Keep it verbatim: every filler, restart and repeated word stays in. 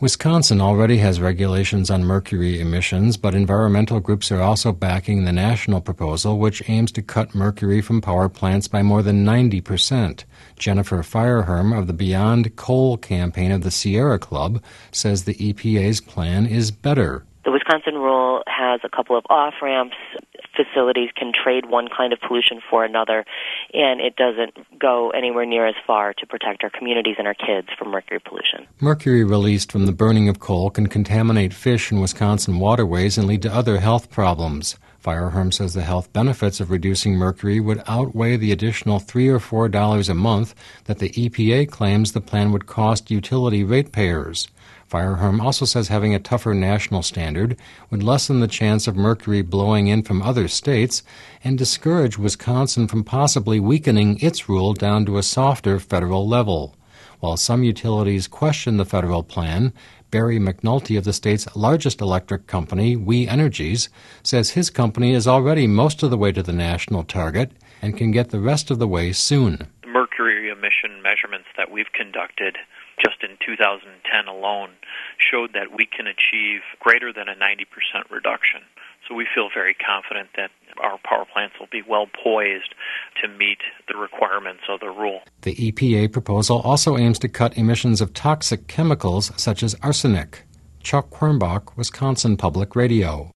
Wisconsin already has regulations on mercury emissions, but environmental groups are also backing the national proposal, which aims to cut mercury from power plants by more than ninety percent. Jennifer Feierherm of the Beyond Coal campaign of the Sierra Club says the E P A's plan is better. The Wisconsin rule has a couple of off-ramps. Facilities can trade one kind of pollution for another, and it doesn't go anywhere near as far to protect our communities and our kids from mercury pollution. Mercury released from the burning of coal can contaminate fish in Wisconsin waterways and lead to other health problems. Feierherm says the health benefits of reducing mercury would outweigh the additional three or four dollars a month that the E P A claims the plan would cost utility ratepayers. Feierherm also says having a tougher national standard would lessen the chance of mercury blowing in from other states and discourage Wisconsin from possibly weakening its rule down to a softer federal level. While some utilities question the federal plan, Barry McNulty of the state's largest electric company, We Energies, says his company is already most of the way to the national target and can get the rest of the way soon. The mercury emission measurements that we've conducted just in two thousand ten alone showed that we can achieve greater than a ninety percent reduction. So we feel very confident that our power plants will be well poised to meet the requirements of the rule. The E P A proposal also aims to cut emissions of toxic chemicals such as arsenic. Chuck Quirmbach, Wisconsin Public Radio.